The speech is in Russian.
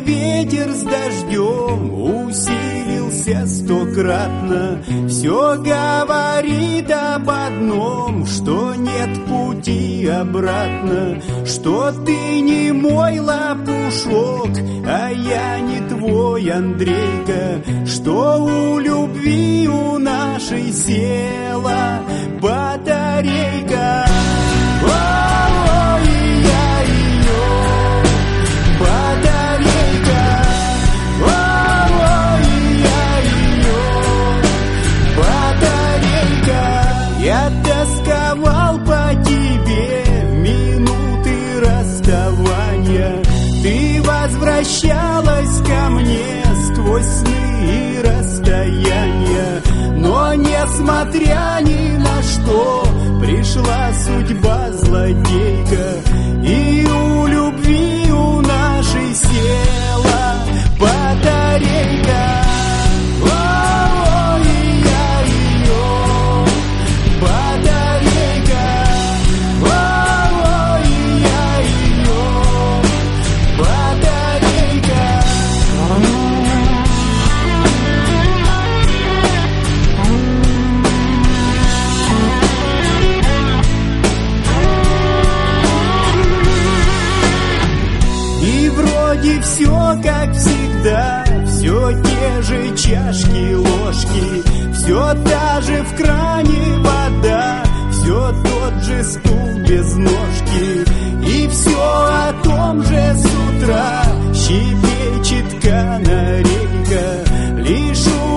ветер с дождем усилился стократно, все говорит об одном, что нет пути обратно, что ты не мой лопушок, а я не твой Андрейка, что у любви у нашей села батарейка. Я тосковал по тебе в минуты расставания. Ты возвращалась ко мне сквозь сны и расстояния. Но несмотря ни на что, пришла судьба злодейка, и у любви у нашей села батарейка. И все как всегда, все те же чашки, ложки, все та же в кране вода, все тот же стул без ножки, и все о том же с утра щебечет канарейка, лишь